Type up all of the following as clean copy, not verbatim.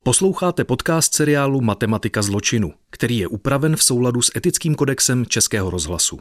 Posloucháte podcast seriálu Matematika zločinu, který je upraven v souladu s etickým kodexem Českého rozhlasu.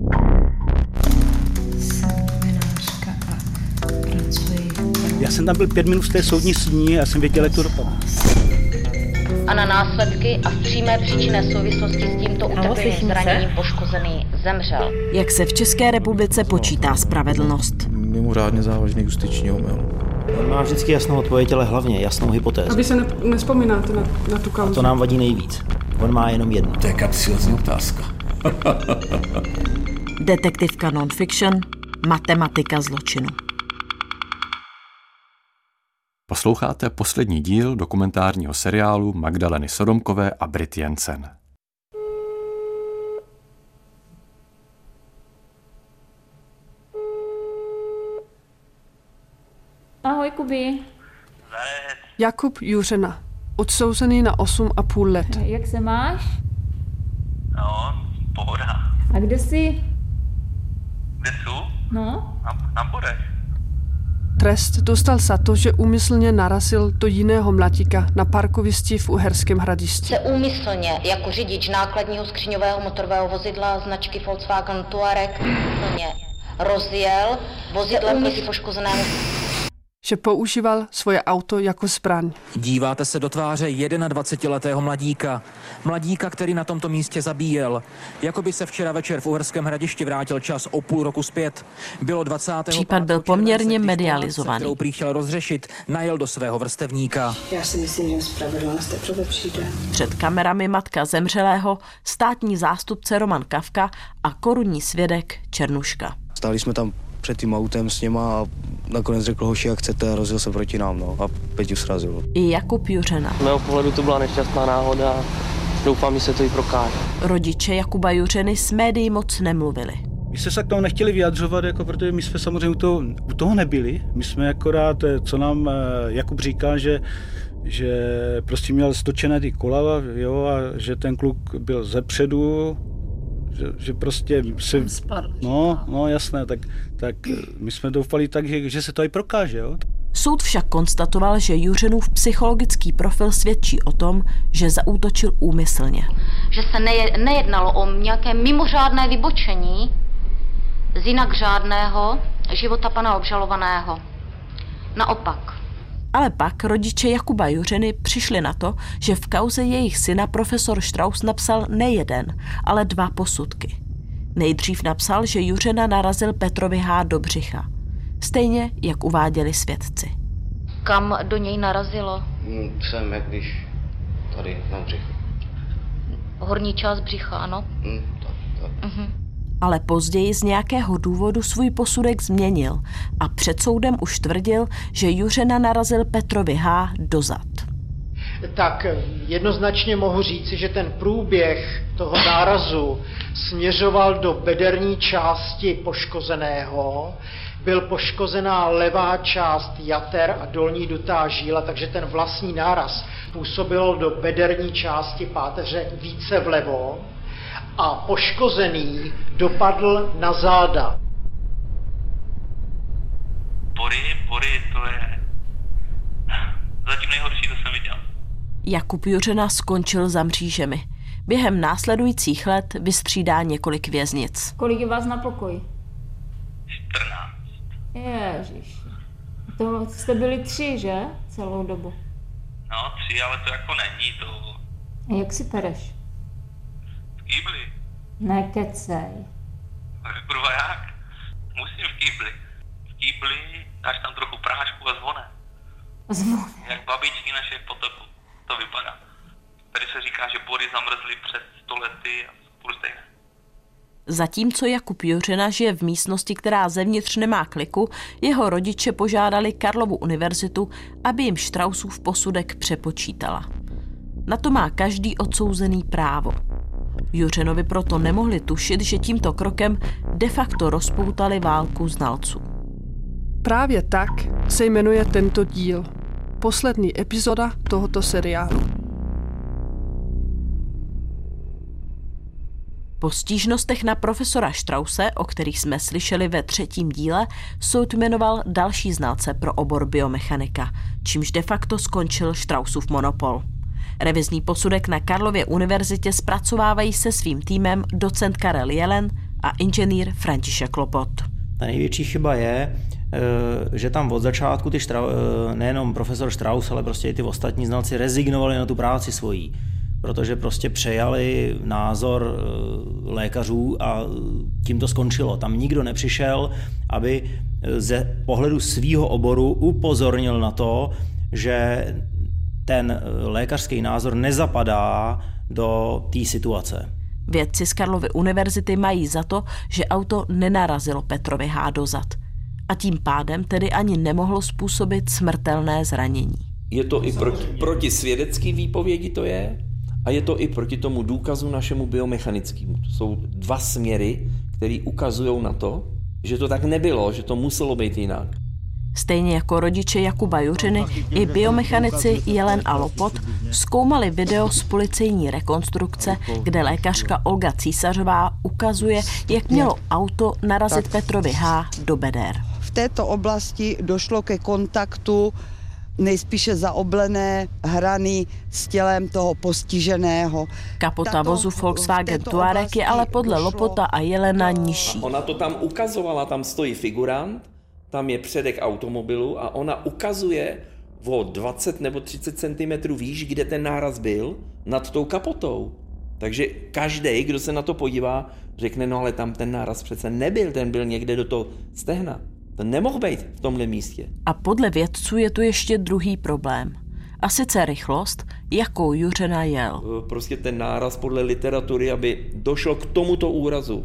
Já jsem tam byl 5 minut v té soudní síni a jsem věděl, jak to dopadne. A na následky a v přímé příčinné souvislosti s tímto utrpením zraněním poškozený zemřel. Jak se v České republice počítá spravedlnost? Mimořádně závažný justiční omyl. On má vždycky jasnou odpověď, ale hlavně jasnou hypotézu. A vy se nespomínáte na tu kauzu. A to nám vadí nejvíc. On má jenom jednu. To je kapsiozní otázka. Detektivka non-fiction, matematika zločinu. Posloucháte poslední díl dokumentárního seriálu Magdaleny Sodomkové a Brit Jensen. Ahoj, Kubi. Jakub Juřena, odsouzený na 8,5 let. Jak se máš? No, pohoda. A kde jsi? Kde jsou? No? Na Borech. Trest dostal za to, že úmyslně narazil do jiného mladíka na parkovišti v Uherském Hradišti. Se úmyslně jako řidič nákladního skříňového motorového vozidla značky Volkswagen Touareg rozjel vozidlem proti poškozenému. Že používal svoje auto jako zbraň. Díváte se do tváře 21letého mladíka. Mladíka, který na tomto místě zabíjel. Jakoby se včera večer v Uherském Hradišti vrátil čas o půl roku zpět. Bylo 20. Případ byl poměrně medializovaný. Kterou prý chtěl rozřešit, najel do svého vrstevníka. Já si myslím, že spravedlnost teprve přijde. Před kamerami matka zemřelého, státní zástupce Roman Kafka a korunní svědek Černuška. Stáli jsme tam před tím autem s něma a nakonec řekl hoši, jak chcete, a rozjel se proti nám, a Peťu srazil. I Jakub Juřena. Z mého pohledu to byla nešťastná náhoda. Doufám, že se to i prokáže. Rodiče Jakuba Juřeny s médií moc nemluvili. My jsme se k tomu nechtěli vyjadřovat, protože my jsme samozřejmě u toho nebyli. My jsme akorát, co nám Jakub říká, že prostě měl stočené ty kola, jo, a že ten kluk byl zepředu, že prostě se... No jasné, tak my jsme doufali tak, že se to i prokáže, jo. Soud však konstatoval, že Juřenův psychologický profil svědčí o tom, že zaútočil úmyslně. Že se nejednalo o nějaké mimořádné vybočení z jinak řádného života pana obžalovaného. Naopak. Ale pak rodiče Jakuba Juřeny přišli na to, že v kauze jejich syna profesor Strauss napsal nejeden, ale 2 posudky. Nejdřív napsal, že Juřena narazil Petrovi H. do břicha. Stejně, jak uváděli svědci. Kam do něj narazilo? Jsem, jak když tady na břichu. Horní část břicha, ano? Tak. Ale později z nějakého důvodu svůj posudek změnil a před soudem už tvrdil, že Juřena narazil Petrovi H. do zad. Tak jednoznačně mohu říci, že ten průběh toho nárazu směřoval do bederní části poškozeného, byl poškozená levá část jater a dolní dutá žíla, takže ten vlastní náraz působil do bederní části páteře více vlevo a poškozený dopadl na záda. Bory, to je zatím nejhorší, co jsem viděl. Jakub Juřena skončil za mřížemi. Během následujících let vystřídá několik věznic. Kolik je vás na pokoji? 14. Ježiši. To jste byli 3, že? Celou dobu. No, 3, ale to jako není to. A jak si pereš? V kýbli. Nekecej. Kurva jak? Musím v kýbli. V kýbli dáš tam trochu prášku a zvone. Zvone. Jak babičky naše potopu. To vypadá. Tady se říká, že bory zamrzly před 100 lety a půl stejné. Zatímco Jakub Juřena žije v místnosti, která zevnitř nemá kliku, jeho rodiče požádali Karlovu univerzitu, aby jim Straussův posudek přepočítala. Na to má každý odsouzený právo. Juřenovi proto nemohli tušit, že tímto krokem de facto rozpoutali válku znalců. Právě tak se jmenuje tento díl. Poslední epizoda tohoto seriálu. Po stížnostech na profesora Strausse, o kterých jsme slyšeli ve 3. díle, soud jmenoval další znalce pro obor biomechanika, čímž de facto skončil Straussův monopol. Revizní posudek na Karlově univerzitě zpracovávají se svým týmem docent Karel Jelen a inženýr František Lopot. Ta největší chyba je, že tam od začátku nejenom profesor Strauss, ale prostě i ty ostatní znalci rezignovali na tu práci svojí, protože prostě přejali názor lékařů a tím to skončilo. Tam nikdo nepřišel, aby ze pohledu svýho oboru upozornil na to, že ten lékařský názor nezapadá do té situace. Vědci z Karlovy univerzity mají za to, že auto nenarazilo Petrovi H. do zad a tím pádem tedy ani nemohlo způsobit smrtelné zranění. Je to i proti svědecký výpovědi to je a je to i proti tomu důkazu našemu biomechanickému. To jsou dva směry, které ukazují na to, že to tak nebylo, že to muselo být jinak. Stejně jako rodiče Jakuba Juřiny, i biomechanici Jelen a Lopot zkoumali video z policejní rekonstrukce, kde lékařka Olga Císařová ukazuje, jak mělo auto narazit Petrovi H. do beder. V této oblasti došlo ke kontaktu nejspíše zaoblené hrany s tělem toho postiženého. Kapota vozu Volkswagen Touareg je ale podle Lopota a Jelena nižší. Ona to tam ukazovala, tam stojí figurant, tam je předek automobilu a ona ukazuje o 20 nebo 30 cm výš, kde ten náraz byl, nad tou kapotou. Takže každý, kdo se na to podívá, řekne, no ale tam ten náraz přece nebyl, ten byl někde do toho stehna. Ten nemohl být v tomhle místě. A podle vědců je tu ještě druhý problém. A sice rychlost, jakou Juřina jel. Prostě ten náraz podle literatury, aby došlo k tomuto úrazu,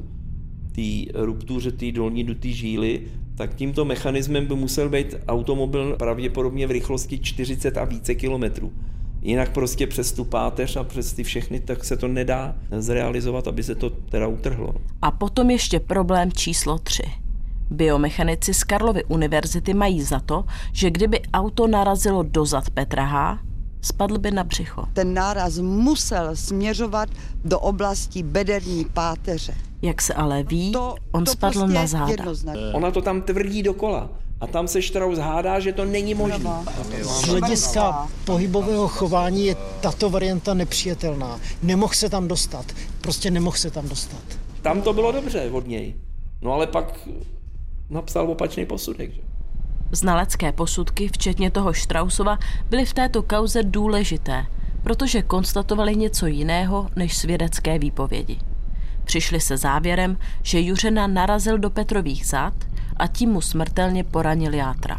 té ruptuře té dolní duté žíly, tak tímto mechanismem by musel být automobil pravděpodobně v rychlosti 40 a více kilometrů. Jinak prostě přes tu páteř a přes ty všechny, tak se to nedá zrealizovat, aby se to teda utrhlo. A potom ještě problém číslo 3. Biomechanici z Karlovy univerzity mají za to, že kdyby auto narazilo do zad Petra H., spadl by na břicho. Ten náraz musel směřovat do oblasti bederní páteře. Jak se ale ví, on spadl prostě na záda. Ona to tam tvrdí dokola. A tam se Strauss hádá, že to není možné. Z hlediska pohybového chování je tato varianta nepřijatelná. Nemohl se tam dostat. Prostě nemohl se tam dostat. Tam to bylo dobře od něj. No ale pak napsal opačný posudek. Že? Znalecké posudky, včetně toho Straussova, byly v této kauze důležité, protože konstatovali něco jiného než svědecké výpovědi. Přišli se závěrem, že Juřina narazil do Petrových zad a tím mu smrtelně poranil játra.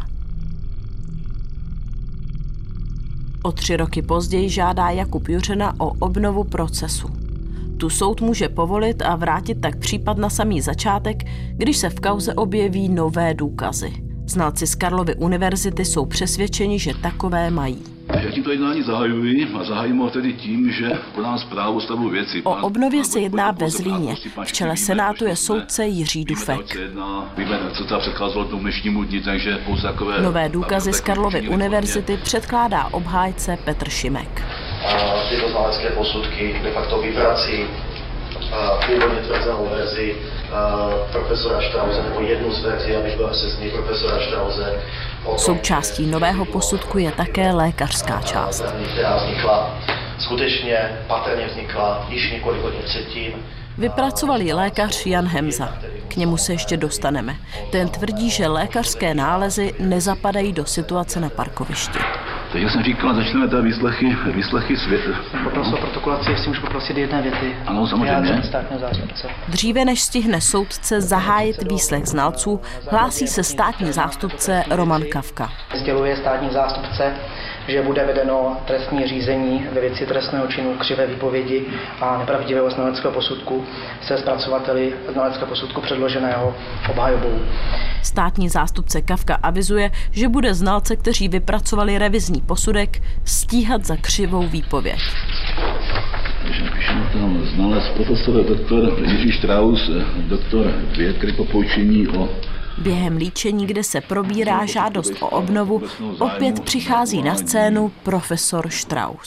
O 3 roky později žádá Jakub Juřina o obnovu procesu. Tu soud může povolit a vrátit tak případ na samý začátek, když se v kauze objeví nové důkazy. Znalci z Karlovy univerzity jsou přesvědčeni, že takové mají. Já tímto jednání zahajuji a zahájím ho tedy tím, že podám zprávu o stavu věci. O obnově se jedná ve Zlíně. V čele Senátu je soudce Jiří Dufek. Víme, co ta předcházelo tomu dnešnímu dni, takže pouze takové... Nové důkazy z Karlovy univerzity předkládá obhájce Petr Šimek. Tyto znalecké posudky de facto vyprací původně tvrzenou verzi profesora Strausse, nebo jednu z verzí, abych byl přesný, profesora Strausse. Součástí nového posudku je také lékařská část. Která vznikla, skutečně patrně vznikla již několik hodin předtím. Vypracoval ji lékař Jan Hemza. K němu se ještě dostaneme. Ten tvrdí, že lékařské nálezy nezapadají do situace na parkovišti. Takže jsem říkal, začneme tady výslechy světa. Poprosil o protokolaci, jestli můžu poprosit jedné věty. Ano, samozřejmě. Dříve než stihne soudce zahájit výslech znalců, hlásí se státní zástupce Roman Kavka. Sděluje státní zástupce, že bude vedeno trestní řízení ve věci trestného činu křivé výpovědi a nepravdivého znaleckého posudku se zpracovateli znaleckého posudku předloženého obhajobou. Státní zástupce Kavka avizuje, že bude znalce, kteří vypracovali revizní posudek, stíhat za křivou výpověď. Takže píšeme tam znalec profesor doktor Jiří Strauss, doktor věd, který po poučení o... Během líčení, kde se probírá žádost o obnovu, opět přichází na scénu profesor Strauss.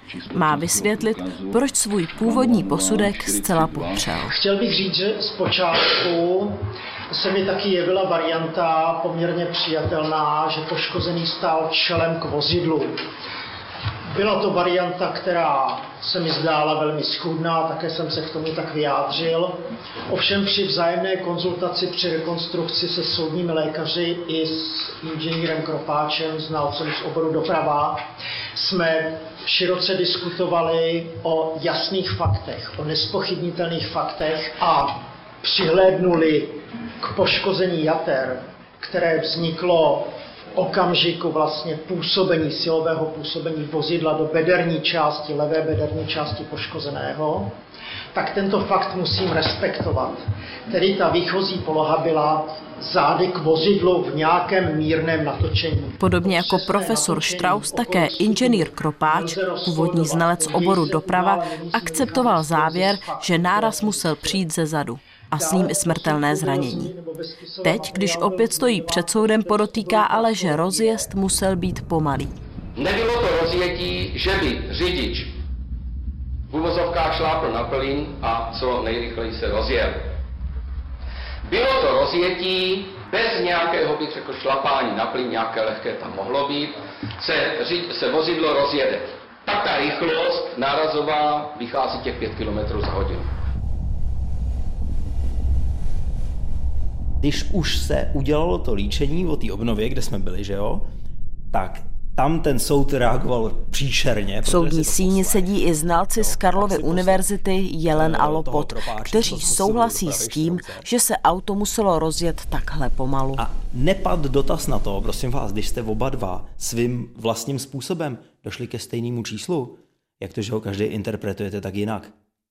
Má vysvětlit, proč svůj původní posudek zcela popřel. Chtěl bych říct, že zpočátku se mi taky jevila varianta poměrně přijatelná, že poškozený stál čelem k vozidlu. Byla to varianta, která se mi zdála velmi schůdná, také jsem se k tomu tak vyjádřil. Ovšem při vzájemné konzultaci při rekonstrukci se soudními lékaři i s inženýrem Kropáčem, znalcem z oboru doprava, jsme široce diskutovali o jasných faktech, o nespochybnitelných faktech a přihlédnuli k poškození jater, které vzniklo v okamžiku vlastně působení, silového působení vozidla do bederní části, levé bederní části poškozeného, tak tento fakt musím respektovat. Tedy ta výchozí poloha byla zády k vozidlu v nějakém mírném natočení. Podobně jako profesor Strauss, také inženýr Kropáč, původní znalec oboru doprava, akceptoval závěr, že náraz musel přijít ze zadu a s ním i smrtelné zranění. Teď, když opět stojí před soudem, podotýká ale, že rozjezd musel být pomalý. Nebylo to rozjetí, že by řidič v uvozovkách šlápl na plyn a co nejrychleji se rozjel. Bylo to rozjetí bez nějakého, bych řekl, šlapání na plyn, nějaké lehké tam mohlo být, se vozidlo rozjede. Tak ta rychlost nárazová vychází těch 5 km za hodinu. Když už se udělalo to líčení o té obnově, kde jsme byli, že jo, tak tam ten soud reagoval příšerně. V soudní síni sedí i znalci z Karlovy univerzity Jelen a Lopot, kteří souhlasí s tím, že se auto muselo rozjet takhle pomalu. A nepadl dotaz na to, prosím vás, když jste oba dva svým vlastním způsobem došli ke stejnému číslu, jak to, že ho každý interpretujete tak jinak?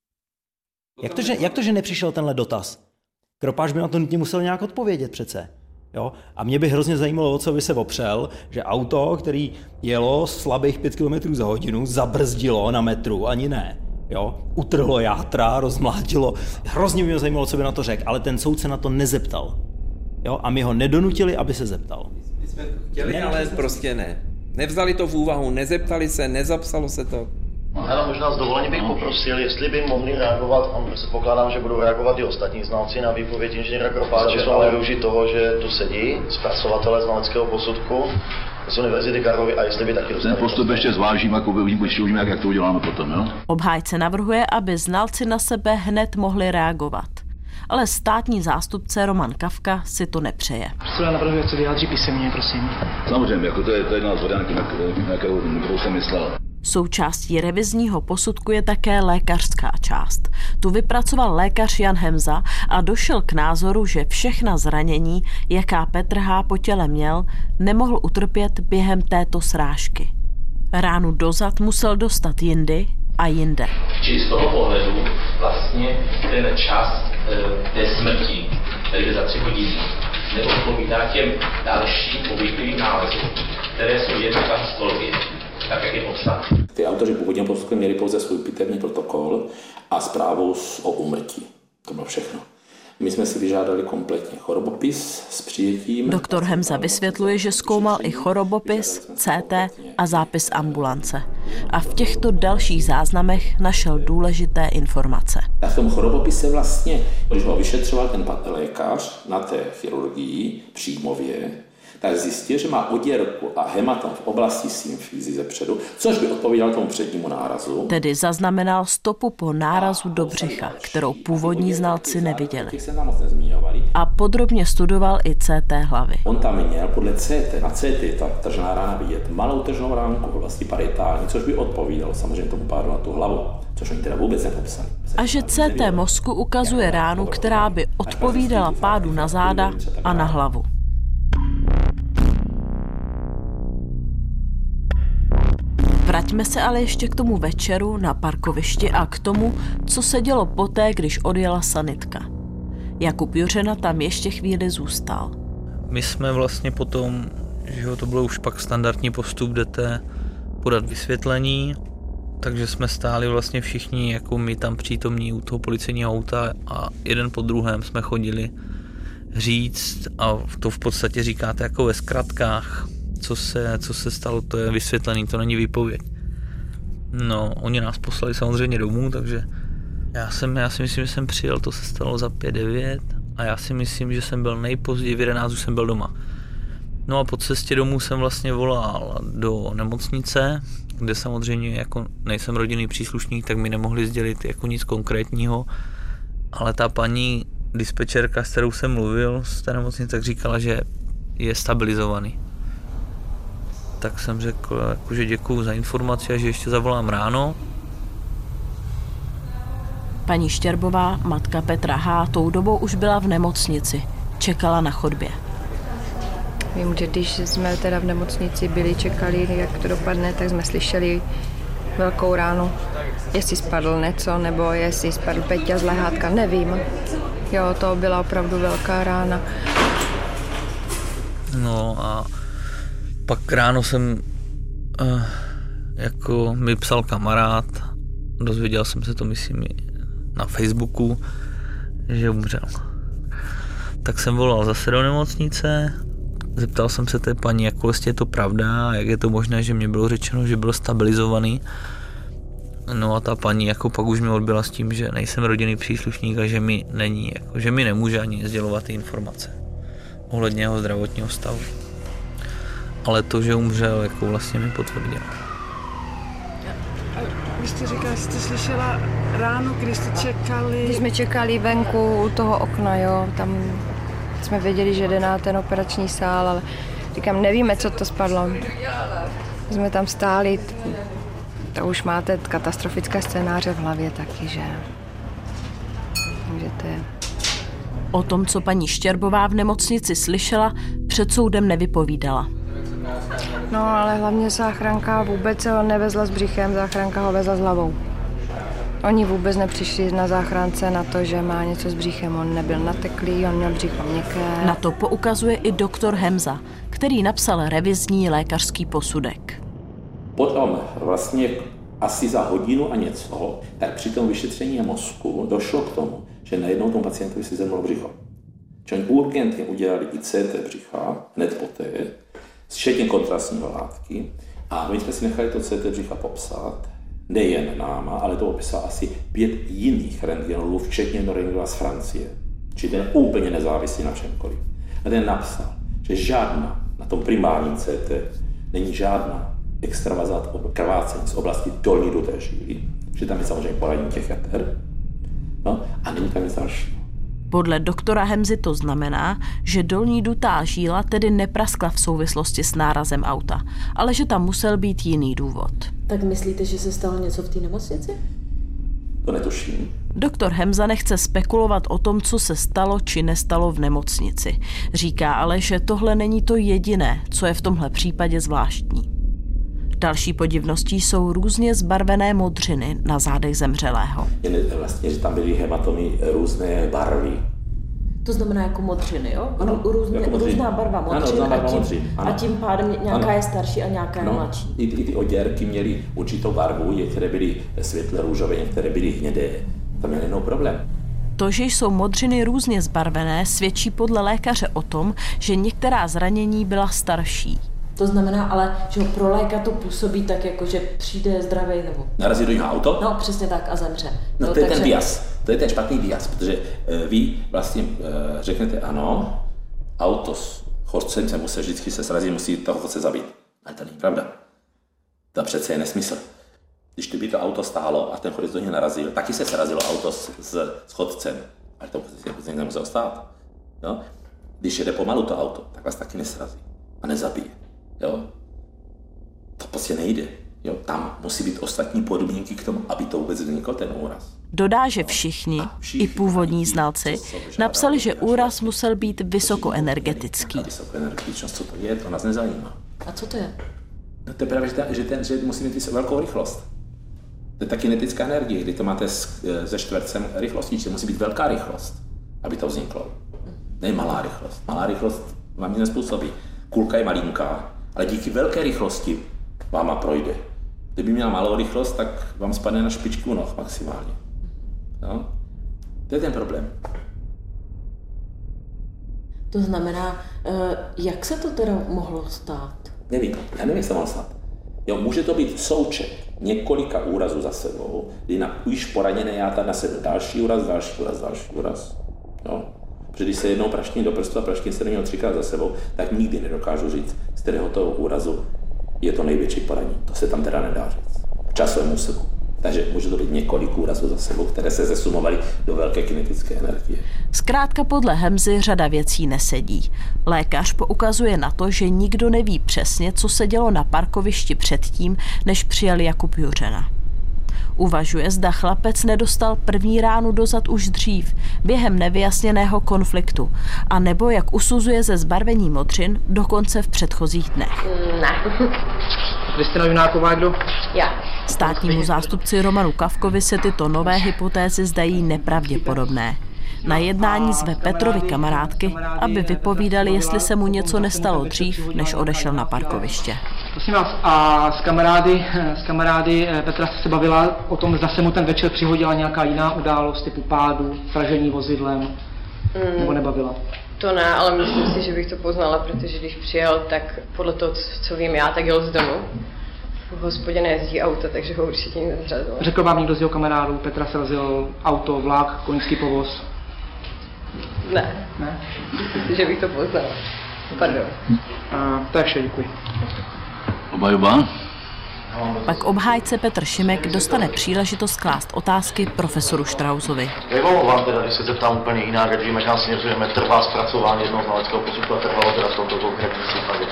Jak to, že nepřišel tenhle dotaz? Kropáč by na to nutně musel nějak odpovědět přece. Jo? A mě by hrozně zajímalo, o co by se opřel, že auto, který jelo slabých 5 km za hodinu, zabrzdilo na metru, ani ne. Jo? Utrhlo játra, rozmlátilo. Hrozně by mě zajímalo, co by na to řekl, ale ten soud se na to nezeptal. Jo? A my ho nedonutili, aby se zeptal. My jsme chtěli, ale prostě ne. Nevzali to v úvahu, nezeptali se, nezapsalo se to. Ano, možná z dovolení bych poprosil, jestli by mohli reagovat, a předpokládám, že budou reagovat i ostatní znalci na výpověď inženýra Kropáče, ale využít toho, že tu sedí zpracovatele znaleckého posudku z Univerzity Karlovy a jestli by taky dostali. Ten postup ještě zvážím, jako uvidíme, jak to uděláme potom, jo? Obhájce navrhuje, aby znalci na sebe hned mohli reagovat. Ale státní zástupce Roman Kafka si to nepřeje. Já navrhuji, co vyjádří písemně, prosím. Samozřejmě, jako to je jedna z variant, na kterou jsem myslel. Součástí revizního posudku je také lékařská část. Tu vypracoval lékař Jan Hemza a došel k názoru, že všechna zranění, jaká Petr H. po těle měl, nemohl utrpět během této srážky. Ránu do zad musel dostat jindy a jinde. Čili z toho pohledu vlastně ten čas té smrti, který je za 3 hodiny, neodpovídá těm dalším obvyklým nálezům, které jsou jednotka histologie. Tak, jak je popsat. Ty autoři původního posudku měli pouze svůj pitevní protokol a zprávu o úmrtí. To bylo všechno. My jsme si vyžádali kompletně chorobopis s přijetím. Doktor Hemza vysvětluje, že zkoumal i chorobopis, CT a zápis ambulance. A v těchto dalších záznamech našel důležité informace. A v tom chorobopise vlastně, když ho vyšetřoval ten lékař na té chirurgii příjmově, tak zjistil, že má oděrku a hematom v oblasti symfízy zepředu, což by odpovídalo tomu přednímu nárazu. Tedy zaznamenal stopu po nárazu do břicha, kterou původní znalci neviděli. A podrobně studoval i CT hlavy. On tam měl podle CT, na CT ta tržná rána vidět malou tržnou ránku v oblasti parietální, což by odpovídalo samozřejmě tomu pádu na tu hlavu, což oni teda vůbec nepopsali. A že CT mozku ukazuje ránu, která by odpovídala pádu na záda a na hlavu. Vraťme se ale ještě k tomu večeru na parkovišti a k tomu, co se dělo poté, když odjela sanitka. Jakub Juřena tam ještě chvíli zůstal. My jsme vlastně potom, že to bylo už pak standardní postup, jdete podat vysvětlení, takže jsme stáli vlastně všichni, jako my tam přítomní u toho policejního auta a jeden po druhém jsme chodili říct a to v podstatě říkáte jako ve zkratkách, co se stalo, to je vysvětlený, to není výpověď. No, oni nás poslali samozřejmě domů, takže já si myslím, že jsem přijel, to se stalo za 5:09 a já si myslím, že jsem byl nejpozději v 11 už jsem byl doma. No a po cestě domů jsem vlastně volal do nemocnice, kde samozřejmě jako nejsem rodinný příslušník, tak mi nemohli sdělit jako nic konkrétního, ale ta paní dispečerka, s kterou jsem mluvil z té nemocnice, tak říkala, že je stabilizovaný. Tak jsem řekl, jako, že děkuju za informaci a že ještě zavolám ráno. Paní Štěrbová, matka Petra H., tou dobou už byla v nemocnici. Čekala na chodbě. Vím, že když jsme teda v nemocnici byli, čekali, jak to dopadne, tak jsme slyšeli velkou ránu. Jestli spadl něco, nebo jestli spadl Peťa z lehátka, nevím. Jo, to byla opravdu velká rána. No a pak ráno jsem, jako mi psal kamarád, dozvěděl jsem se to, myslím, na Facebooku, že umřel. Tak jsem volal zase do nemocnice, zeptal jsem se té paní, jako jestli je to pravda a jak je to možné, že mě bylo řečeno, že byl stabilizovaný. No a ta paní jako pak už mě odbyla s tím, že nejsem rodinný příslušník a že mi není, jako, že mi nemůže ani sdělovat ty informace ohledně jeho zdravotního stavu. Ale to, že umřel, jako vlastně mi potvrdil. Vy jste říkala, že jste slyšela ráno, když jste čekali... Když jsme čekali venku u toho okna, jo, tam jsme věděli, že jde na ten operační sál, ale říkám, nevíme, co to spadlo. Jsme tam stáli, to už máte katastrofické scénáře v hlavě taky, že... Takže to je... O tom, co paní Štěrbová v nemocnici slyšela, před soudem nevypovídala. No, ale hlavně záchranka vůbec ho nevezla s břichem, záchranka ho vezla s hlavou. Oni vůbec nepřišli na záchrance na to, že má něco s břichem. On nebyl nateklý, on měl břicho měkké. Na to poukazuje i doktor Hemza, který napsal revizní lékařský posudek. Potom vlastně asi za hodinu a něco, tak při tom vyšetření mozku došlo k tomu, že najednou tomu pacientovi si zemřelo břicho. Že oni urgentně udělali i CT břicha hned poté, včetně kontrastního látky. A my jsme si nechali to CT břicha popsat, nejen náma, ale to popsal asi 5 jiných rentgenologů, včetně rentgenologa z Francie. Či ten úplně nezávislý na čemkoliv. A ten napsal, že žádná, na tom primárním CT, není žádná extravazát krvácení z oblasti dolní duté žíly, že tam je samozřejmě poranění těch jater, no, a není tam nic dalšího. Podle doktora Hemzy to znamená, že dolní dutá žíla tedy nepraskla v souvislosti s nárazem auta, ale že tam musel být jiný důvod. Tak myslíte, že se stalo něco v té nemocnici? To netuším. Doktor Hemza nechce spekulovat o tom, co se stalo či nestalo v nemocnici. Říká ale, že tohle není to jediné, co je v tomhle případě zvláštní. Další podivností jsou různě zbarvené modřiny na zádech zemřelého. Vlastně, že tam byly hematomy různé barvy. To znamená jako modřiny, jo? Ano, různá barva modřin, ano, a tím pádem nějaká je starší a nějaká je mladší. I ty oděrky měly určitou barvu, některé byly světle růžové, některé byly hnědé. Tam je jiný problém. To, že jsou modřiny různě zbarvené, svědčí podle lékaře o tom, že některá zranění byla starší. To znamená ale, že ho pro léka to působí tak, jako že přijde zdravý nebo... Narazí do něho auto? No, přesně tak a zemře. No, to je ten bias, to je ten špatný bias, protože vy vlastně řeknete ano, auto s chodcem se musí vždycky se srazit, musí toho chodce zabít. Ale to není pravda. To přece je nesmysl. Když by to auto stálo a ten chodec do něj narazil, taky se srazilo auto s chodcem, ale to prostě nemuselo stát. Jo? Když jede pomalu to auto, tak vás taky nesrazí a nezabije. Jo? To prostě nejde. Jo? Tam musí být ostatní podmínky k tomu, aby to vůbec vznikl ten úraz. Dodá, že všichni, i původní znalci, napsali, že úraz musel být vysokoenergetický. Vysokoenergetičnost, co to je, to nás nezajímá. A co to je? No to je právě, že musí mít velkou rychlost. To je ta kinetická energie, kdy to máte se čtvercem rychlostí, že musí být velká rychlost, aby to vzniklo. Ne malá rychlost. Malá rychlost vám nic nezpůsobí. Kulka je malinká, ale díky velké rychlosti váma projde. Kdyby měla malou rychlost, tak vám spadne na špičku noh maximálně. No? To je ten problém. To znamená, jak se to teda mohlo stát? Nevím, já nevím, jak se mohlo stát. Jo, může to být součet několika úrazů za sebou, kdy na už poraněné já tam nasednu další úraz. Jo. Protože když se jednou praštím do prstu a praštím se do něho 3krát za sebou, tak nikdy nedokážu říct, z kterého toho úrazu je to největší poranění. To se tam teda nedá říct. V časovém úseku. Takže může to být několik úrazů za sebou, které se zesumovaly do velké kinetické energie. Zkrátka podle Hemzy řada věcí nesedí. Lékař poukazuje na to, že nikdo neví přesně, co se dělo na parkovišti předtím, než přijel Jakub Juřena. Uvažuje, zda chlapec nedostal první ránu do zad už dřív, během nevyjasněného konfliktu, a nebo, jak usuzuje ze zbarvení modřin, dokonce v předchozích dnech. Ne. Kristina Junáková, kdo? Já. Státnímu zástupci Romanu Kafkovi se tyto nové hypotézy zdají nepravděpodobné. Na jednání zve Petrovy kamarádky, aby vypovídali, jestli se mu něco nestalo dřív, než odešel na parkoviště. Prosím vás, a s kamarády Petra se bavila o tom, zda se mu ten večer přihodila nějaká jiná událost, typu pádu, sražení vozidlem, nebo nebavila? To ne, ale myslím si, že bych to poznala, protože když přijel, tak podle toho, co vím já, tak jel z domu. V hospodě nejezdí auto, takže ho určitě nic nezřadilo. Řekl vám někdo z jeho kamarádů, Petra srazil auto, vlak, koňský povoz? Ne. Ne? Myslím si, že bych to poznala. Pardon. To je vše, děkuji. Obhajoba? Pak obhájce Petr Šimek dostane příležitost klást otázky profesoru Štrausovi. Jak vám teda, když se zeptám úplně jinak, jak víme, kam směřujeme, trvá zpracování jednoho znaleckého posudku a trvalo teda v tomto konkrétním případě?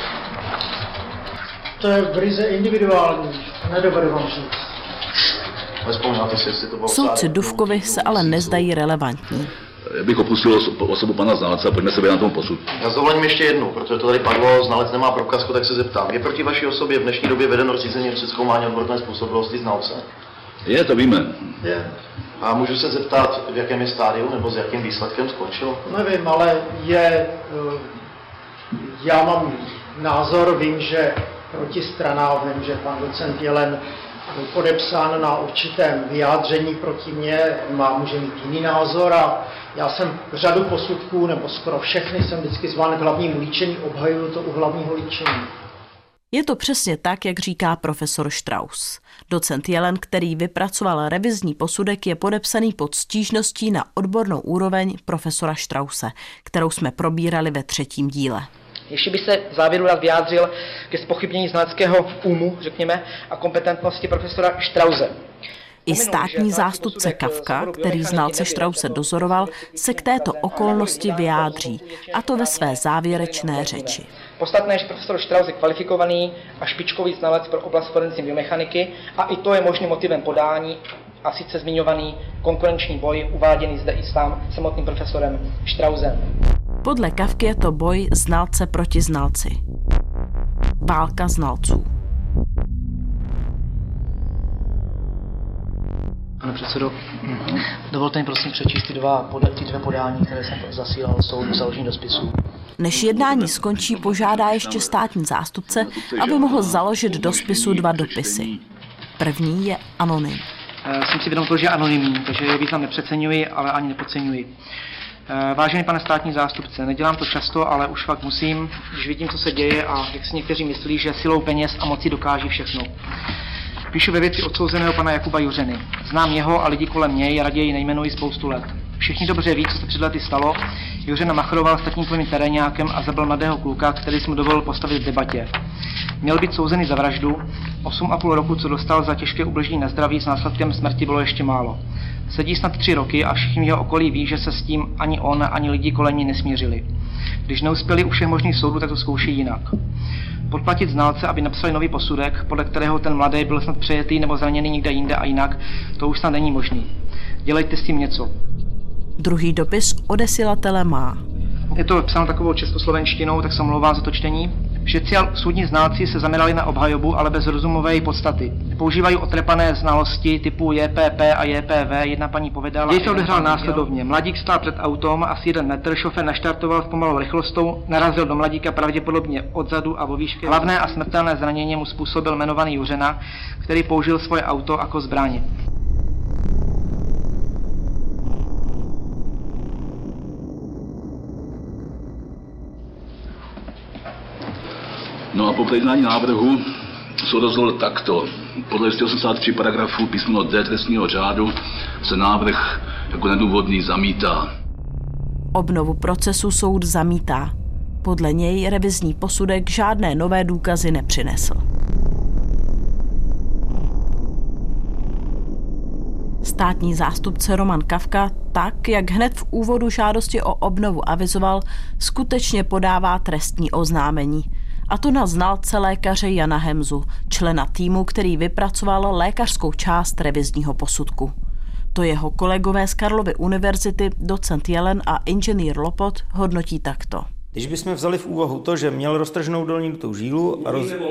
To je v ryze individuální, nedovedu vám říct. Vzpomínáte si, jestli to bylo Soudci Dufkovi se ale nezdají relevantní. Já bych opustil osobu pana znalce a pojďme se na tom posud. Já s dovolením ještě jednou, protože to tady padlo, znalec nemá průkazku, tak se zeptám. Je proti vaší osobě v dnešní době vedeno řízení o přezkoumání odborné způsobilosti znalce? Je, to víme. Je. A můžu se zeptat, v jakém je stádiu nebo s jakým výsledkem skončil? Nevím, ale já mám názor, vím, že protistrana, vím, že pan docent Jelen byl podepsán na určitém vyjádření proti mně, může mít jiný názor a já jsem řadu posudků, nebo skoro všechny jsem vždycky zván k hlavnímu líčení, obhajuju to u hlavního líčení. Je to přesně tak, jak říká profesor Štraus. Docent Jelen, který vypracoval revizní posudek, je podepsaný pod stížností na odbornou úroveň profesora Štrause, kterou jsme probírali ve 3. díle. Ještě by se v závěru rád vyjádřil ke zpochybnění znaleckého úmu, řekněme, a kompetentnosti profesora Štrause. I státní zástupce Kafka, který znalce Štrause dozoroval, se k této okolnosti vyjádří, a to ve své závěrečné řeči. Podstatné, že profesor Štraus je kvalifikovaný a špičkový znalec pro oblast forenzní biomechaniky a i to je možným motivem podání, a sice zmiňovaný konkurenční boj, uváděný zde i sám samotným profesorem Štrausem. Podle Kafky je to boj znalce proti znalci. Válka znalců. Pane předsedo, dovolte mi prosím přečíst ty dvě podání, které jsem zasílal soudu založení do spisu. Než jednání skončí, požádá ještě státní zástupce, aby mohl založit do spisu 2 dopisy. První je anonym. Jsem si vědom toho, že je anonymní, takže je význam nepřeceňuji, ale ani nepodceňuji. Vážený pane státní zástupce, nedělám to často, ale už fakt musím, když vidím, co se děje a jak si někteří myslí, že silou peněz a moci dokáží všechno. Píšu ve věci odsouzeného pana Jakuba Juřeny. Znám jeho a lidi kolem něj, raději nejmenuji spoustu let. Všichni dobře ví, co se před lety stalo. Juřena machroval s tatínkovým teréňákem a zabil mladého kluka, který si mu dovolil postavit v debatě. Měl být souzený za vraždu. 8,5 roku, co dostal za těžké ublížení na zdraví s následkem smrti, bylo ještě málo. Sedí snad 3 roky a všichni jeho okolí ví, že se s tím ani on, ani lidi kolem ní nesmířili. Když neuspěli u všech možných soudů, tak to zkouší jinak. Podplatit znalce, aby napsali nový posudek, podle kterého ten mladý byl snad přejetý nebo zraněný někde jinde a jinak, to už snad není možný. Dělejte s tím něco. Druhý dopis odesilatele má. Je to psáno takovou českoslovenštinou, tak se omlouvám za to čtení. Všetci soudní znalci se zaměřili na obhajobu, ale bez rozumové podstaty. Používají otrepané znalosti typu JPP a JPV, jedna paní povedala. Děj se odehrál následovně. Mladík stál před autem, asi 1 metr, šofér naštartoval s pomalou rychlostou, narazil do mladíka pravděpodobně odzadu a vo výšce. Hlavné a smrtelné zranění mu způsobil jmenovaný Juřena, který použil svoje auto jako zbraň. No a po přiznání návrhu Soud rozhodl takto. Podle 283 paragrafu písmeno D trestního řádu se návrh jako nedůvodný zamítá. Obnovu procesu soud zamítá. Podle něj revizní posudek žádné nové důkazy nepřinesl. Státní zástupce Roman Kafka, tak jak hned v úvodu žádosti o obnovu avizoval, skutečně podává trestní oznámení. A to na znalce lékaře Jana Hemzu, člena týmu, který vypracoval lékařskou část revizního posudku. To jeho kolegové z Karlovy univerzity, docent Jelen a inženýr Lopot, hodnotí takto. Když bychom vzali v úvahu to, že měl roztrženou dolní dutou žílu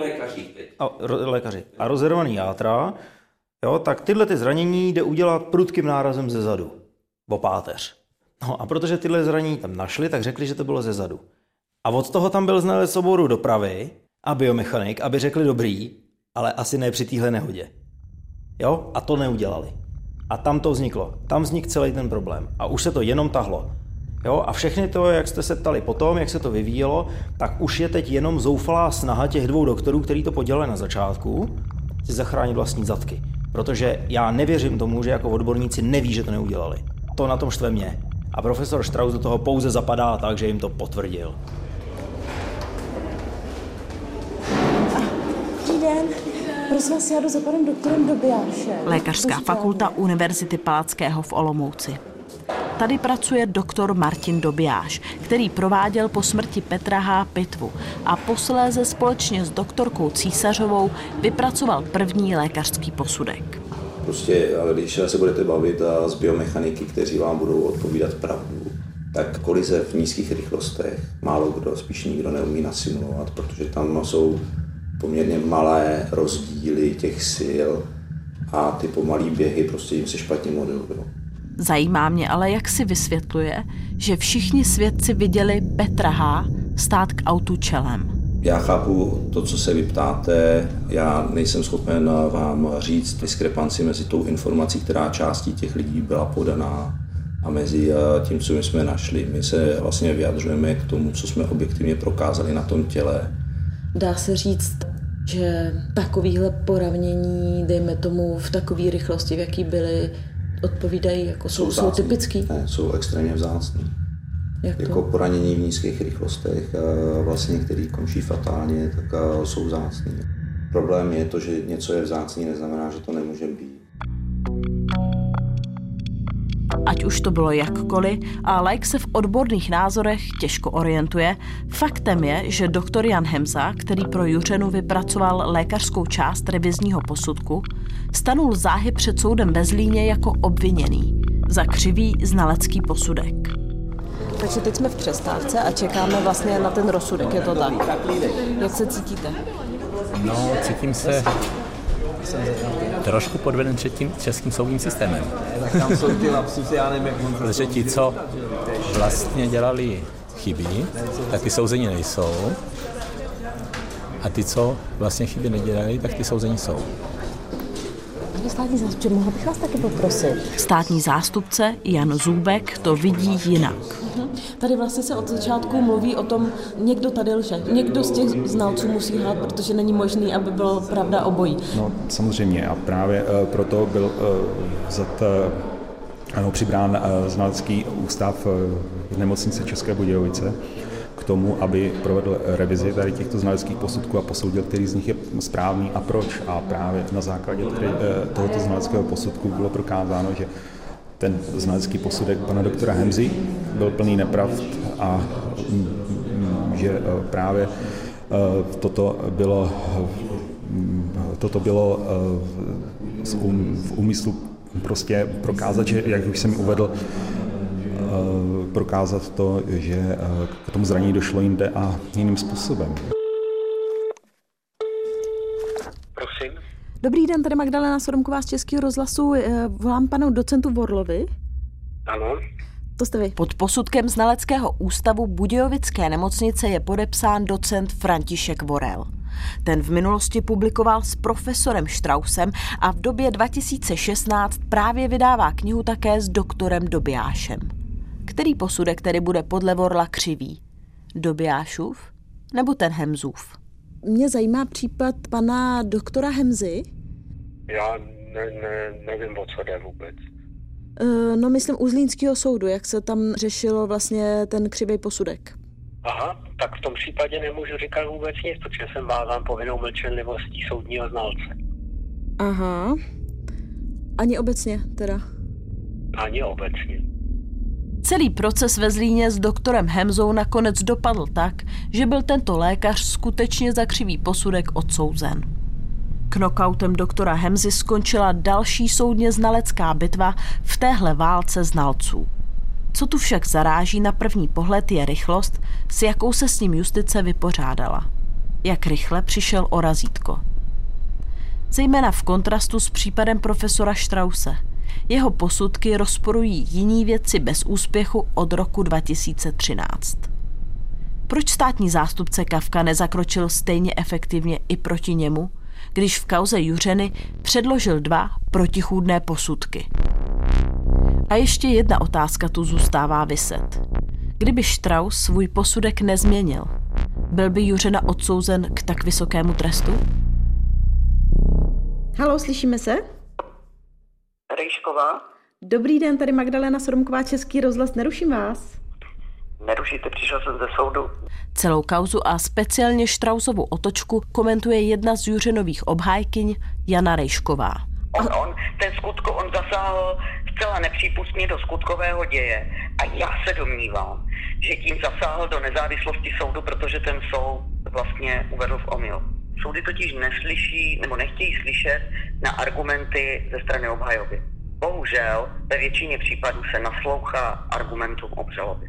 a rozervaný játra, jo, tak tyhle ty zranění jde udělat prudkým nárazem ze zadu, o páteř. No a protože tyhle zranění tam našli, tak řekli, že to bylo ze zadu. A od toho tam byl znalec oboru dopravy a biomechanik, aby řekli dobrý, ale asi ne při téhle nehodě. Jo, a to neudělali. A tam to vzniklo. Tam vznikl celý ten problém. A už se to jenom tahlo. Jo, a všechny to, jak jste se ptali potom, jak se to vyvíjelo, tak už je teď jenom zoufalá snaha těch dvou doktorů, kteří to podělali na začátku, si zachránit vlastní zadky. Protože já nevěřím tomu, že jako odborníci neví, že to neudělali. To na tom štve mě. A profesor Strauss do toho pouze zapadá tak, že jim to potvrdil. Dobrý den. Prosím vás, já jdu za panem doktorem Dobijášem. Lékařská fakulta Univerzity Palackého v Olomouci. Tady pracuje doktor Martin Dobijáš, který prováděl po smrti Petra H. pitvu a posléze společně s doktorkou Císařovou vypracoval první lékařský posudek. Prostě, ale když se budete bavit z biomechaniky, kteří vám budou odpovídat pravdu, tak kolize v nízkých rychlostech málo kdo, spíš nikdo neumí nasimulovat, protože tam jsou poměrně malé rozdíly těch sil a ty pomalý běhy prostě jim se špatně modelují. Zajímá mě ale, jak si vysvětluje, že všichni svědci viděli Petra H. stát k autu čelem. Já chápu to, co se vy ptáte, já nejsem schopen vám říct diskrepanci mezi tou informací, která částí těch lidí byla podaná, a mezi tím, co my jsme našli. My se vlastně vyjadřujeme k tomu, co jsme objektivně prokázali na tom těle. Dá se říct, že takovýhle poranění, dejme tomu v takové rychlosti, v jaký byly, odpovídají, jako jsou typický? Ne, jsou extrémně vzácný. Jako poranění v nízkých rychlostech, vlastně, který končí fatálně, tak jsou vzácný. Problém je to, že něco je vzácný, neznamená, že to nemůže být. Ať už to bylo jakkoliv, a laik se v odborných názorech těžko orientuje, faktem je, že doktor Jan Hemza, který pro Juřenu vypracoval lékařskou část revizního posudku, stanul záhy před soudem ve Zlíně jako obviněný za křivý znalecký posudek. Takže teď jsme v přestávce a čekáme vlastně na ten rozsudek, je to tak? Jak se cítíte? No, cítím se trošku podveden před tím českým soudním systémem. Tam jsou ty lapsusy, já nevím, jak mám. Protože ti, co vlastně dělali chyby, tak ty souzení nejsou. A ty, co vlastně chyby nedělali, tak ty souzení jsou. Státní zástupce, mohla bych vás taky poprosit? Státní zástupce Jan Zůbek to vidí jinak. Tady vlastně se od začátku mluví o tom, někdo tady lže. Někdo z těch znalců musí lhát, protože není možný, aby byla pravda obojí. No samozřejmě a právě proto byl přibrán znalecký ústav v nemocnici České Budějovice k tomu, aby provedl revizi tady těchto znaleckých posudků a posoudil, který z nich je správný a proč. A právě na základě tohoto znaleckého posudku bylo prokázáno, že ten znalecký posudek pana doktora Hemzy byl plný nepravd a že právě toto bylo v úmyslu prostě prokázat, že, jak už jsem uvedl, prokázat to, že k tomu zranění došlo jinde a jiným způsobem. Prosím. Dobrý den, tady Magdalena Sodomková z Českého rozhlasu. Volám panu docentu Vorlovi. Ano. To jste vy. Pod posudkem znaleckého ústavu Budějovické nemocnice je podepsán docent František Vorel. Ten v minulosti publikoval s profesorem Straussem a v době 2016 právě vydává knihu také s doktorem Dobijášem. Který posudek tedy bude podle Vorla křivý? Dobijášův nebo ten Hemzův? Mě zajímá případ pana doktora Hemzy. Já nevím, o co jde vůbec. No myslím u Zlínského soudu, jak se tam řešilo vlastně ten křivý posudek. Aha, tak v tom případě nemůžu říkat vůbec nic, protože jsem vázán povinnou mlčenlivostí soudního znalce. Aha. Ani obecně teda? Ani obecně. Celý proces ve Zlíně s doktorem Hemzou nakonec dopadl tak, že byl tento lékař skutečně za křivý posudek odsouzen. Knockoutem doktora Hemzy skončila další soudně znalecká bitva v téhle válce znalců. Co tu však zaráží na první pohled je rychlost, s jakou se s ním justice vypořádala. Jak rychle přišel o razítko. Zejména v kontrastu s případem profesora Strausse. Jeho posudky rozporují jiní vědci bez úspěchu od roku 2013. Proč státní zástupce Kafka nezakročil stejně efektivně i proti němu, když v kauze Juřeny předložil 2 protichůdné posudky? A ještě jedna otázka tu zůstává viset. Kdyby Strauss svůj posudek nezměnil, byl by Juřena odsouzen k tak vysokému trestu? Haló, slyšíme se? Rejšková? Dobrý den, tady Magdalena Sorumková, Český rozhlas, neruším vás. Nerušíte, přišel jsem ze soudu. Celou kauzu a speciálně Straussovu otočku komentuje jedna z Juřenových obhájkyň Jana Rejšková. On zasáhl zcela nepřípustně do skutkového děje a já se domnívám, že tím zasáhl do nezávislosti soudu, protože ten soud vlastně uvedl v omyl. Soudy totiž neslyší nebo nechtějí slyšet na argumenty ze strany obhajoby. Bohužel ve většině případů se naslouchá argumentům obžaloby.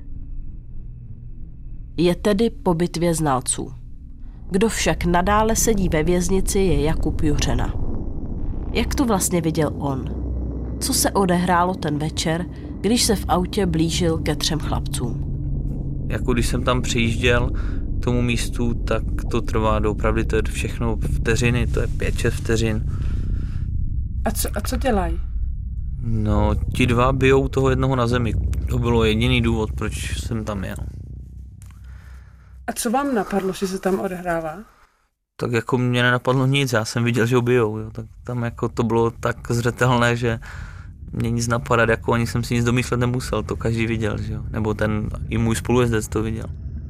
Je tedy po bitvě znalců. Kdo však nadále sedí ve věznici, je Jakub Juřena. Jak to vlastně viděl on? Co se odehrálo ten večer, když se v autě blížil ke 3 chlapcům? Jako když jsem tam přijížděl k tomu místu, tak to trvá doopravdy, to je všechno vteřiny, to je 5-6 vteřin. A co dělají? No, ti 2 bijou toho jednoho na zemi. To bylo jediný důvod, proč jsem tam jel. A co vám napadlo, že se tam odehrává? Tak jako mě nenapadlo nic, já jsem viděl, že ho bijou, jo. Tak tam jako to bylo tak zřetelné, že mě nic napadat, jako ani jsem si nic domýšlet nemusel, to každý viděl, že jo. Nebo ten i můj spolujezdec to viděl.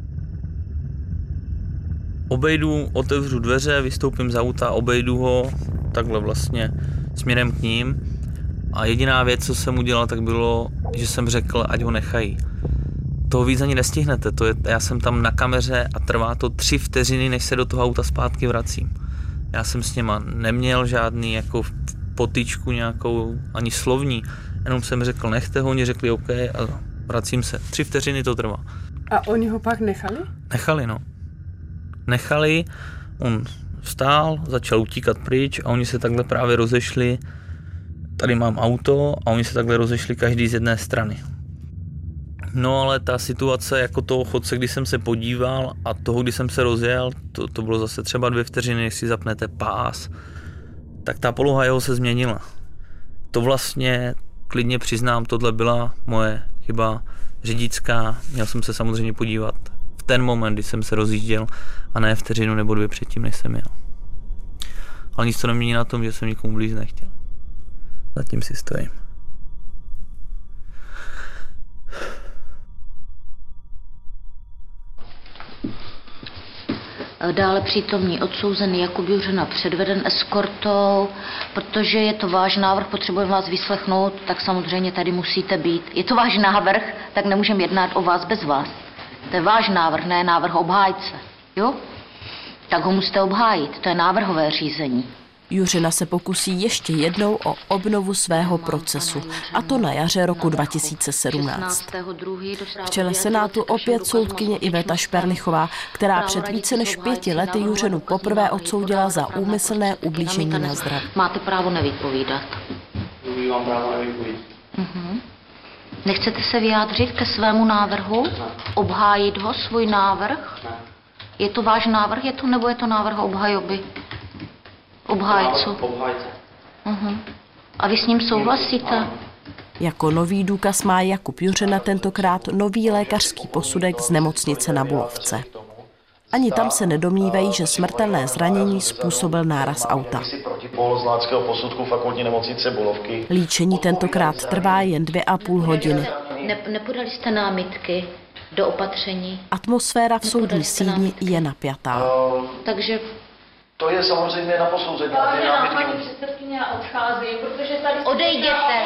Obejdu, otevřu dveře, vystoupím z auta, obejdu ho takhle vlastně směrem k ním a jediná věc, co jsem udělal, tak bylo, že jsem řekl, ať ho nechají. Toho víc ani nestihnete, já jsem tam na kameře a trvá to 3 vteřiny, než se do toho auta zpátky vracím. Já jsem s něma neměl žádný jako potyčku nějakou, ani slovní, jenom jsem řekl, nechte ho, oni řekli OK a vracím se. 3 vteřiny to trvá. A oni ho pak nechali? Nechali, no. Nechali, on vstál, začal utíkat pryč a oni se takhle právě rozešli. Tady mám auto a oni se takhle rozešli každý z jedné strany. No ale ta situace jako toho chodce, když jsem se podíval a toho, když jsem se rozjel, to bylo zase třeba 2 vteřiny, než si zapnete pás, tak ta poloha jeho se změnila. To vlastně klidně přiznám, tohle byla moje chyba řidičská, měl jsem se samozřejmě podívat v ten moment, kdy jsem se rozjížděl a ne vteřinu nebo 2 předtím, než jsem jel. Ale nic to nemění na tom, že jsem nikomu blíž nechtěl. Zatím si stojím. Dále přítomný odsouzený Jakub Juřena předveden eskortou, protože je to váš návrh, potřebujeme vás vyslechnout, tak samozřejmě tady musíte být. Je to váš návrh, tak nemůžeme jednat o vás bez vás. To je váš návrh, ne návrh obhájce, jo? Tak ho musíte obhájit, to je návrhové řízení. Juřena se pokusí ještě jednou o obnovu svého procesu, a to na jaře roku 2017. V čele Senátu opět soudkyně Iveta Šperlichová, která před více než 5 lety Juřenu poprvé odsoudila za úmyslné ublížení na zdraví. Máte právo nevypovídat. Mám právo nevypovídat. Nechcete se vyjádřit ke svému návrhu? Obhájit ho, svůj návrh? Je to váš návrh, nebo je to návrh obhajoby? Obhájců. A vy s ním souhlasíte? Jako nový důkaz má Jakub Juřena tentokrát nový lékařský posudek z nemocnice na Bulovce. Ani tam se nedomnívají, že smrtelné zranění způsobil náraz auta. Protipól znaleckého posudku Fakultní nemocnice Bulovky. Líčení tentokrát trvá jen 2,5 hodiny. Nepodali jste námitky do opatření? Atmosféra v soudní síni je napjatá. Takže to je samozřejmě na posouzení. Paní předsedkyně odchází, protože tady... Odejděte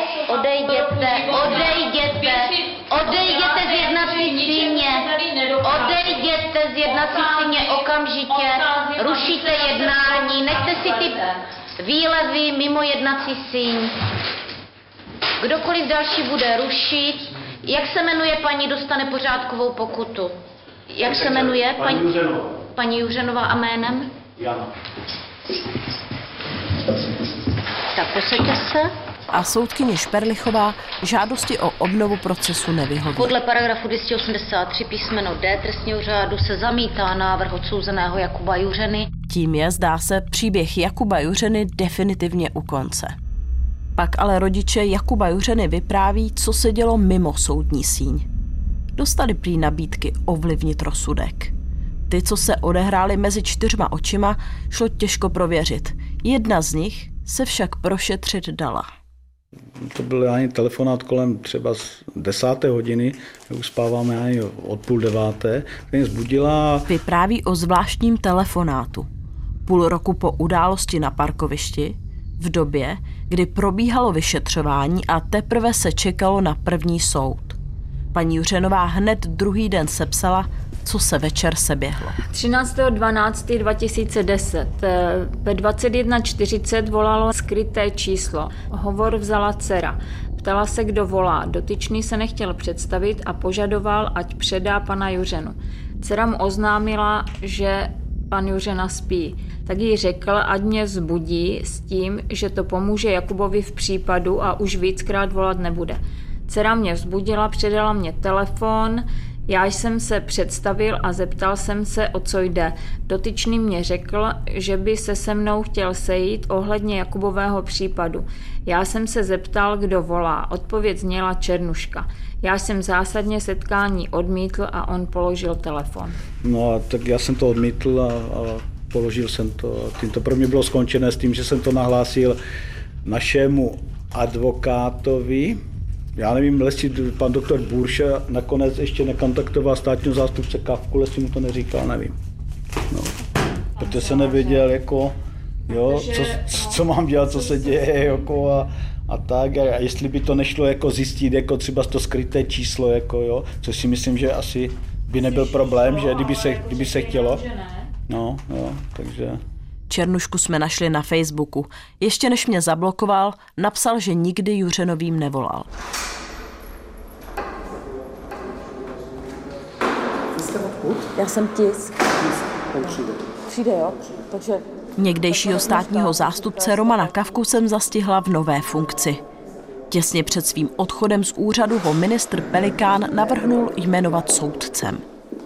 z jednací síně. Odejděte z jednací síně okamžitě. Rušíte jednání, nechte si ty výlevy mimo jednací síň. Kdokoliv další bude rušit. Jak se jmenuje paní, dostane pořádkovou pokutu. Jak se jmenuje? Paní Juřenová a jménem? Jana. Tak posaďte se. A soudkyně Šperlichová žádosti o obnovu procesu nevyhoví. Podle paragrafu 283 písmeno D trestního řádu se zamítá návrh odsouzeného Jakuba Juřeny. Tím je, zdá se, příběh Jakuba Juřeny definitivně u konce. Pak ale rodiče Jakuba Juřeny vypráví, co se dělo mimo soudní síň. Dostali prý nabídky ovlivnit rozsudek. Ty, co se odehrály mezi 4 očima, šlo těžko prověřit. Jedna z nich se však prošetřit dala. To byl ani telefonát kolem třeba z 10. hodiny, uspáváme ani od 8:30, mě zbudila. Vypráví o zvláštním telefonátu. Půl roku po události na parkovišti, v době, kdy probíhalo vyšetřování a teprve se čekalo na první soud. Paní Juřenová hned druhý den sepsala, co se večer seběhlo. 13.12.2010 ve 21:40 volalo skryté číslo. Hovor vzala dcera. Ptala se, kdo volá. Dotyčný se nechtěl představit a požadoval, ať předá pana Juřenu. Dcera mu oznámila, že pan Juřena spí. Tak jí řekl, ať mě vzbudí s tím, že to pomůže Jakubovi v případu a už víckrát volat nebude. Dcera mě vzbudila, předala mě telefon, já jsem se představil a zeptal jsem se, o co jde. Dotyčný mě řekl, že by se mnou chtěl sejít ohledně Jakubového případu. Já jsem se zeptal, kdo volá. Odpověď zněla Černuška. Já jsem zásadně setkání odmítl a on položil telefon. No a tak já jsem to odmítl a položil jsem to. Tím to pro mě bylo skončené s tím, že jsem to nahlásil našemu advokátovi. Já nevím, jestli pan doktor Burša nakonec ještě nekontaktoval státního zástupce Kafku, jestli mu to neříkal, nevím. No. Protože jsem nevěděl, jako, jo, co mám dělat, co se děje, jako, a tak. A jestli by to nešlo jako zjistit, jako třeba to skryté číslo, jako, jo, což si myslím, že asi by nebyl problém, že kdyby se chtělo. No, jo, takže... Černušku jsme našli na Facebooku. Ještě než mě zablokoval, napsal, že nikdy Juřenovým nevolal. Jste odkud? Já jsem tisk. Přijde, jo? Takže... Někdejšího státního zástupce Romana Kafku jsem zastihla v nové funkci. Těsně před svým odchodem z úřadu ho ministr Pelikán navrhnul jmenovat soudcem.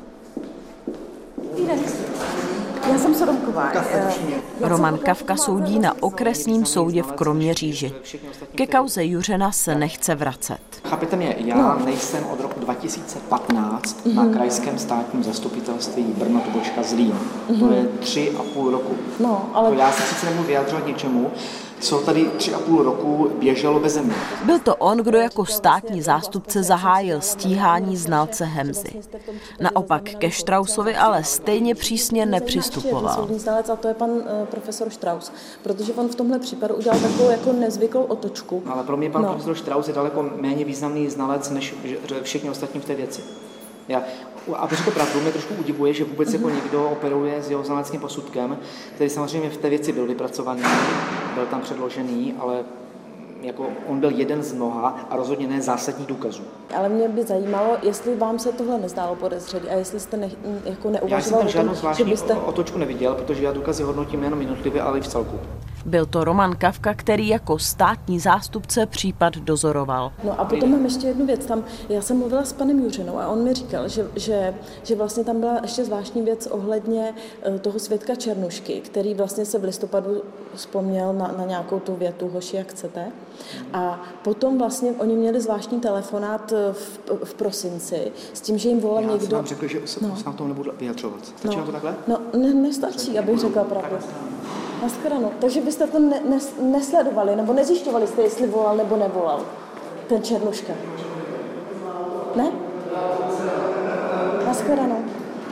Já jsem Sodomková. Roman Kafka soudí na okresním soudě v Kroměříži. Ke kauze Juřena se nechce vracet. Chápete mě, já nejsem od roku 2015 na krajském státním zastupitelství Brno pobočka Zlín. To je 3,5 roku. No, ale... Já se sice nebudu vyjadřovat něčemu, co tady 3,5 roku běželo beze mě. Byl to on, kdo jako státní zástupce zahájil stíhání znalce Hemzy. Naopak ke Štrausovi ale stejně přísně nepřistupoval. Soudní znalec, a to je pan profesor Štraus, protože on v tomhle případu udělal takovou jako nezvyklou otočku. Ale pro mě pan profesor Štraus je daleko méně významný znalec než všichni ostatní v té věci. Aby řekl pravdu, mě trošku udivuje, že vůbec jako někdo operuje s jeho znaleckým posudkem, který samozřejmě v té věci byl vypracovaný, byl tam předložený, ale jako on byl jeden z mnoha a rozhodně ne zásadních důkazů. Ale mě by zajímalo, jestli vám se tohle nezdálo podezřelé a jestli jste Já neuvažoval jsem tam o žádnou tom, zvláštní že byste... otočku neviděl, protože já důkazy hodnotím nejenom jednotlivě, ale i v celku. Byl to Roman Kafka, který jako státní zástupce případ dozoroval. No a potom mám ještě jednu věc. Já jsem mluvila s panem Juřinou a on mi říkal, že vlastně tam byla ještě zvláštní věc ohledně toho svědka Černušky, který vlastně se v listopadu vzpomněl na nějakou tu větu hoši, jak chcete. A potom vlastně oni měli zvláštní telefonát v prosinci s tím, že jim volal někdo... Já jsem vám řekl, že se na tom nebudu vyjadřovat. Stačí na to takhle? No, nestačí, abych řekla pravdu. Naschledanou. Takže byste to nesledovali, nebo nezjišťovali jste, jestli volal nebo nevolal ten Černuška? Ne? Naschledanou.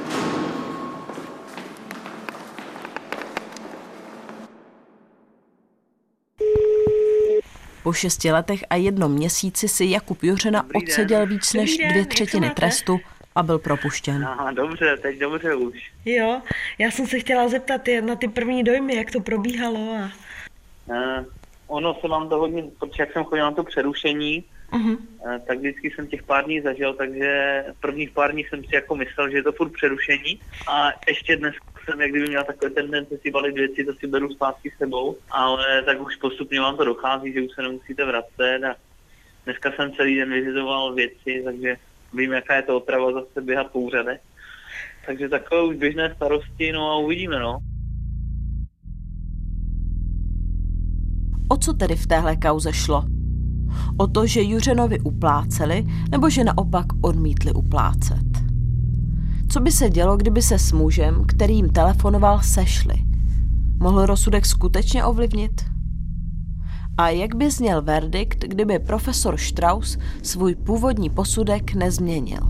Po 6 letech a 1 měsíci si Jakub Juřina odseděl víc než 2/3 trestu a byl propuštěn. Aha, dobře, teď dobře už. Jo, já jsem se chtěla zeptat na ty první dojmy, jak to probíhalo. Ono se vám to hodně, protože jak jsem chodil na to přerušení, tak vždycky jsem těch pár dní zažil, takže prvních pár dní jsem si jako myslel, že je to furt přerušení a ještě dnes jsem jak kdyby měl takové tendence si balit věci, to si beru zpátky s sebou, ale tak už postupně vám to dochází, že už se nemusíte vracet a dneska jsem celý den vyřizoval věci, takže vím, jaká je to otrava zase běhat po úřadech. Takže takové už běžné starosti, no a uvidíme, no. O co tedy v téhle kauze šlo? O to, že Juřinovi upláceli, nebo že naopak odmítli uplácet? Co by se dělo, kdyby se s mužem, který jim telefonoval, sešli? Mohl rozsudek skutečně ovlivnit? A jak by zněl verdikt, kdyby profesor Strauss svůj původní posudek nezměnil?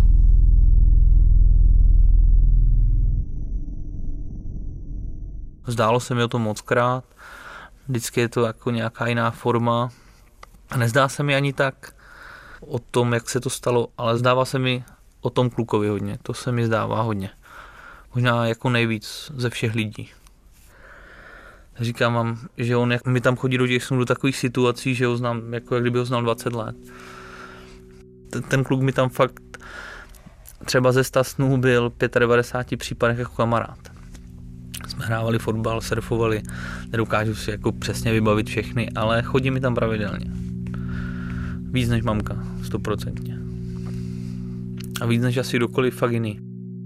Zdálo se mi o tom mockrát. Vždycky je to jako nějaká jiná forma. A nezdá se mi ani tak o tom, jak se to stalo, ale zdává se mi o tom klukovi hodně. To se mi zdává hodně. Možná jako nejvíc ze všech lidí. Říkám vám, že on jak mi tam chodí do těch snů do takových situací, že ho znám, jako jak kdyby ho znal 20 let. Ten kluk mi tam fakt třeba ze 100 snů byl v 95 případech jako kamarád. Jsme hrávali fotbal, surfovali, nedokážu si jako přesně vybavit všechny, ale chodí mi tam pravidelně. Víc než mamka, 100%. A víc než asi kdokoliv fakt jiný.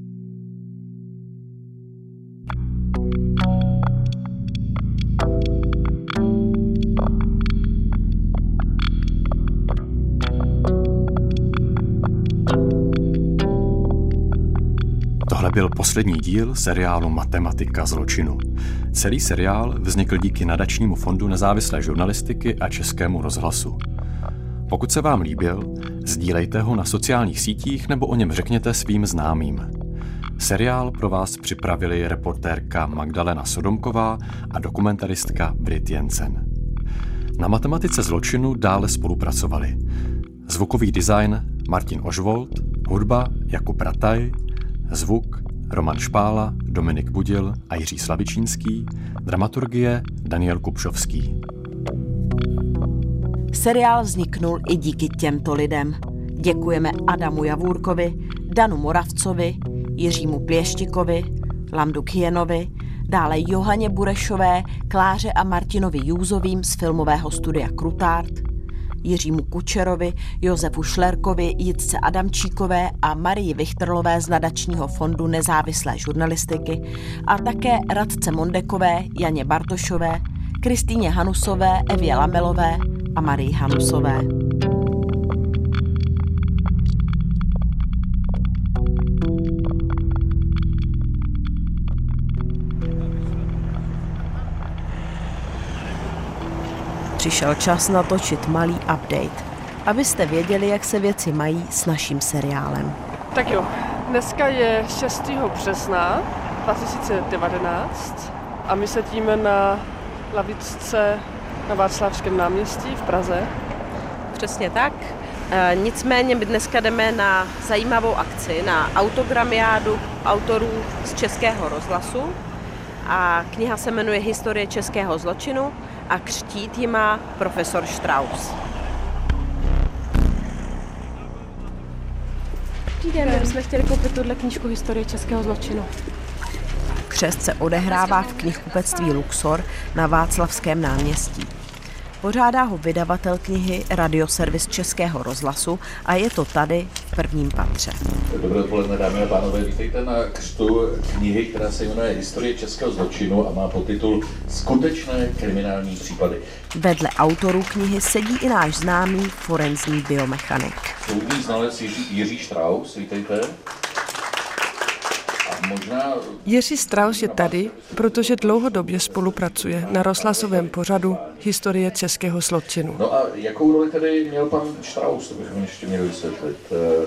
Tohle byl poslední díl seriálu Matematika zločinu. Celý seriál vznikl díky nadačnímu fondu nezávislé žurnalistiky a Českému rozhlasu. Pokud se vám líbil, sdílejte ho na sociálních sítích nebo o něm řekněte svým známým. Seriál pro vás připravili reportérka Magdalena Sodomková a dokumentaristka Brit Jensen. Na Matematice zločinu dále spolupracovali zvukový design Martin Ožvold, hudba Jakub Rataj, zvuk Roman Špála, Dominik Budil a Jiří Slavičínský, dramaturgie Daniel Kupšovský. Seriál vzniknul i díky těmto lidem. Děkujeme Adamu Javůrkovi, Danu Moravcovi, Jiřímu Pěštikovi, Landu Kienovi, dále Johaně Burešové, Kláře a Martinovi Jůzovým z filmového studia Krutart, Jiřímu Kučerovi, Josefu Šlerkovi, Jitce Adamčíkové a Marii Vichterlové z nadačního fondu nezávislé žurnalistiky a také Radce Mondekové, Janě Bartošové, Kristýně Hanusové, Evě Lamelové a Marii Hanusové. Přišel čas natočit malý update, abyste věděli, jak se věci mají s naším seriálem. Tak jo, dneska je 6. března 2019 a my sedíme na lavičce na Václavském náměstí v Praze. Přesně tak. Nicméně my dneska jdeme na zajímavou akci, na autogramiádu autorů z Českého rozhlasu. A kniha se jmenuje Historie českého zločinu a křtít ji má profesor Strauss. Dobrý den, my jsme chtěli koupit tuhle knížku Historie českého zločinu. Křest se odehrává v knihkupectví Luxor na Václavském náměstí. Pořádá ho vydavatel knihy Radioservis Českého rozhlasu a je to tady v prvním patře. Dobré odpoledne, dámy a pánové, vítejte na křtu knihy, která se jmenuje Historie českého zločinu a má podtitul Skutečné kriminální případy. Vedle autorů knihy sedí i náš známý forenzní biomechanik. Soudní znalec Jiří Strauss, vítejte. Jiří Strauss je tady, protože dlouhodobě spolupracuje na rozhlasovém pořadu Historie českého zločinu. No a jakou roli tedy měl pan Strauss, to bychom ještě měli vysvětlit?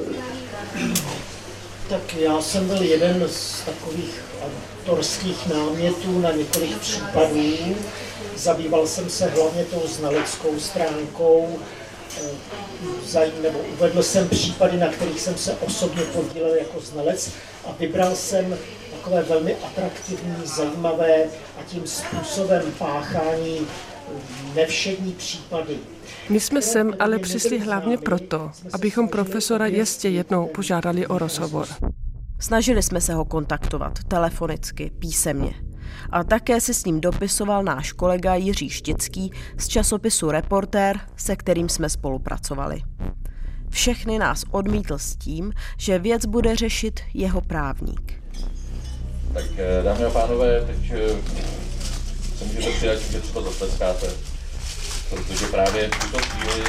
Tak já jsem byl jeden z takových autorských námětů na několik případů. Zabýval jsem se hlavně tou znaleckou stránkou, nebo uvedl jsem případy, na kterých jsem se osobně podílel jako znalec a vybral jsem takové velmi atraktivní, zajímavé a tím způsobem páchání nevšední případy. My jsme sem ale přišli hlavně proto, abychom profesora ještě jednou požádali o rozhovor. Snažili jsme se ho kontaktovat telefonicky, písemně. A také se s ním dopisoval náš kolega Jiří Štický z časopisu Reportér, se kterým jsme spolupracovali. Všechny nás odmítl s tím, že věc bude řešit jeho právník. Tak dámy a pánové, teď se můžete přidat, že třeba zatleskáte, protože právě v tuto chvíli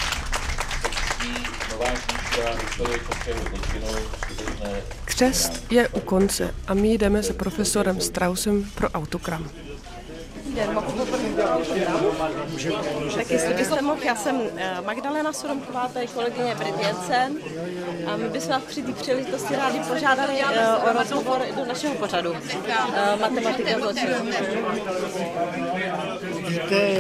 nová knížka Historie českého zločinu skutečné. Křest je u konce a my jdeme se profesorem Straussem pro autogram. Tak jestli byste mohl, já jsem Magdalena Suromková, tady kolegyně Brit Jensen a my bychom vás při té příležitosti rádi požádali o rozhovor do našeho pořadu Matematika zločinu. Víte,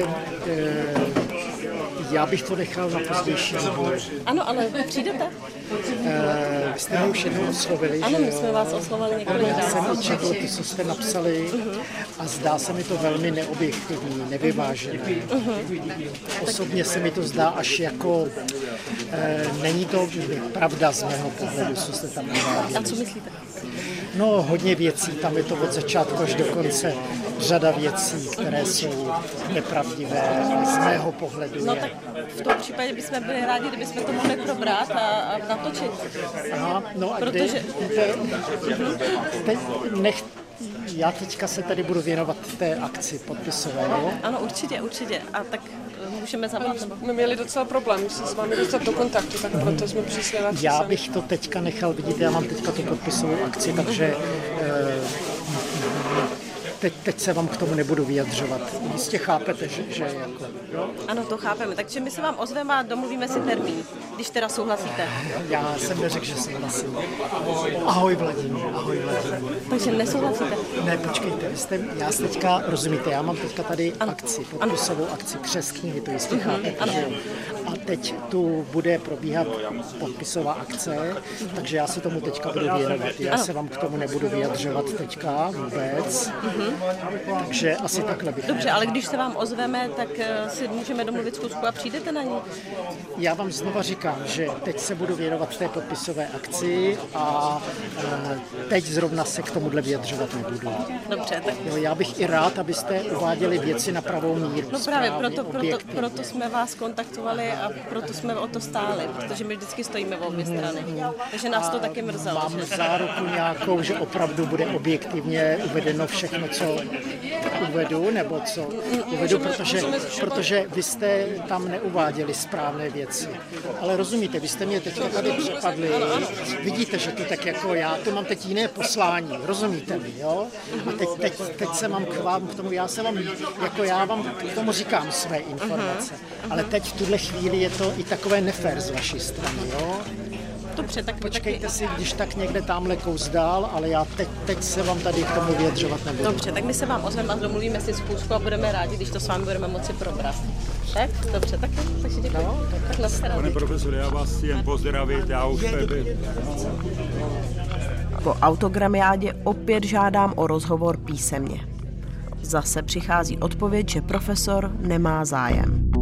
já bych to nechal na pozdější rozhovor. Ano, ale přijdete? Vy jste mě už jednou oslovili. Ano, my jsme vás oslovili několikrát. Já jsem četl to, co jste napsali a zdá se mi to velmi neobjektivní, nevyvážené. Osobně se mi to zdá až jako, není to pravda z mého pohledu, co jste tam uváděli. A co myslíte? No, hodně věcí, tam je to od začátku až do konce, řada věcí, které jsou nepravdivé z mého pohledu. No tak v tom případě bychom byli rádi, kdybychom to mohli probrat a natočit. Aha, no a protože... Já teďka se tady budu věnovat té akci podpisové, jo? Ano, určitě. A tak můžeme zavolat. My měli docela problém se s vámi dostat do kontaktu, tak proto jsme přišli na Já bych to teďka nechal vidět, já mám teďka tu podpisovou akci, takže teď se vám k tomu nebudu vyjadřovat. Jistě chápete, že jako... Jo? Ano, to chápeme, takže my se vám ozveme a domluvíme si termín, když teda souhlasíte. Já jsem neřekl, že souhlasím. Ahoj Vladimír. Takže nesouhlasíte? Ne, počkejte, já teďka, rozumíte, já mám teďka tady akci, podpisovou akci Křest knihy, to jistě chápete, že jo? A teď tu bude probíhat podpisová akce, takže já se tomu teďka budu věnovat. Já se vám k tomu nebudu vyjadřovat teďka vůbec. Takže asi takhle bych. Dobře, ale když se vám ozveme, tak si můžeme domluvit schůzku a přijdete na ní? Já vám znova říkám, že teď se budu věnovat té podpisové akci a teď zrovna se k tomuhle vyjadřovat nebudu. Dobře, tak. Jo, já bych i rád, abyste uváděli věci na pravou míru. No právě, proto jsme vás kontaktovali a proto jsme o to stáli, protože my vždycky stojíme v obě strany. Takže nás to taky mrzelo. Mám záruku nějakou, že opravdu bude objektivně uvedeno všechno, co uvedu, nebo co uvedu, protože vy jste tam neuváděli správné věci. Ale rozumíte, vy jste mě teďka tady přepadli, vidíte, že to tak jako já, to mám teď jiné poslání, rozumíte mi, jo? A teď se mám k vám, k tomu, já vám k tomu říkám své informace, ale teď v tuhle chvíli je to i takové nefér z vaší strany, jo? Dobře, tak počkejte si, když tak někde tamhle kous dál, ale já teď se vám tady k tomu vyjadřovat nebudu. Dobře, tak my se vám ozveme a domluvíme si schůzku a budeme rádi, když to s vámi budeme moci probrat. Tak, dobře, takže děkuji. No, tak nashledanou. Pane profesore, já vás jen pozdravit, já už Po autogramiádě opět žádám o rozhovor písemně. Zase přichází odpověď, že profesor nemá zájem.